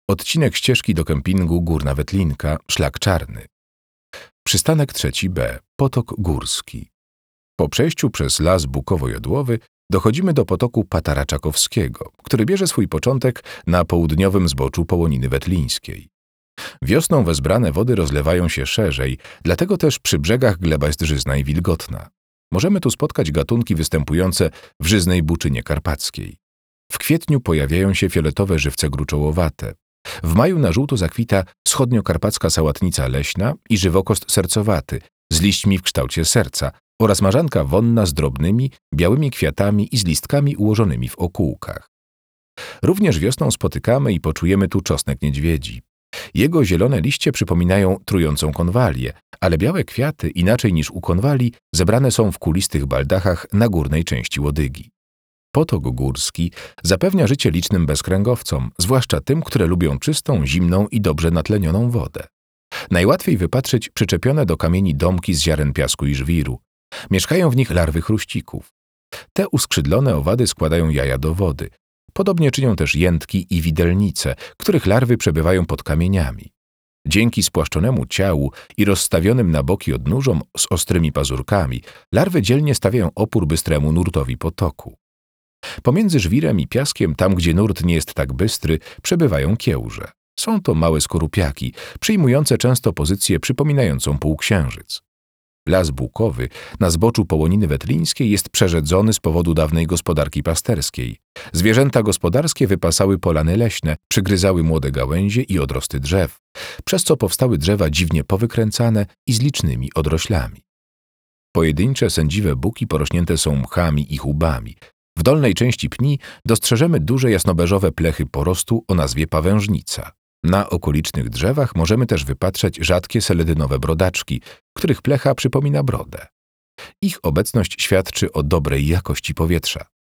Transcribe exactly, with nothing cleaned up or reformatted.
Odcinek ścieżki do kempingu Górna Wetlinka, Szlak Czarny. Przystanek trzeci B. Potok Górski. Po przejściu przez las bukowo-jodłowy dochodzimy do potoku Pataraczakowskiego, który bierze swój początek na południowym zboczu Połoniny Wetlińskiej. Wiosną wezbrane wody rozlewają się szerzej, dlatego też przy brzegach gleba jest żyzna i wilgotna. Możemy tu spotkać gatunki występujące w żyznej buczynie karpackiej. W kwietniu pojawiają się fioletowe żywce gruczołowate. W maju na żółto zakwita wschodniokarpacka sałatnica leśna i żywokost sercowaty z liśćmi w kształcie serca oraz marzanka wonna z drobnymi, białymi kwiatami i z listkami ułożonymi w okółkach. Również wiosną spotykamy i poczujemy tu czosnek niedźwiedzi. Jego zielone liście przypominają trującą konwalię, ale białe kwiaty, inaczej niż u konwali, zebrane są w kulistych baldachach na górnej części łodygi. Potok górski zapewnia życie licznym bezkręgowcom, zwłaszcza tym, które lubią czystą, zimną i dobrze natlenioną wodę. Najłatwiej wypatrzyć przyczepione do kamieni domki z ziaren piasku i żwiru. Mieszkają w nich larwy chruścików. Te uskrzydlone owady składają jaja do wody. Podobnie czynią też jętki i widelnice, których larwy przebywają pod kamieniami. Dzięki spłaszczonemu ciału i rozstawionym na boki odnóżom z ostrymi pazurkami, larwy dzielnie stawiają opór bystremu nurtowi potoku. Pomiędzy żwirem i piaskiem, tam gdzie nurt nie jest tak bystry, przebywają kiełże. Są to małe skorupiaki, przyjmujące często pozycję przypominającą półksiężyc. Las bukowy na zboczu Połoniny Wetlińskiej jest przerzedzony z powodu dawnej gospodarki pasterskiej. Zwierzęta gospodarskie wypasały polany leśne, przygryzały młode gałęzie i odrosty drzew, przez co powstały drzewa dziwnie powykręcane i z licznymi odroślami. Pojedyncze sędziwe buki porośnięte są mchami i chubami. W dolnej części pni dostrzeżemy duże jasnobeżowe plechy porostu o nazwie pawężnica. Na okolicznych drzewach możemy też wypatrzeć rzadkie seledynowe brodaczki, których plecha przypomina brodę. Ich obecność świadczy o dobrej jakości powietrza.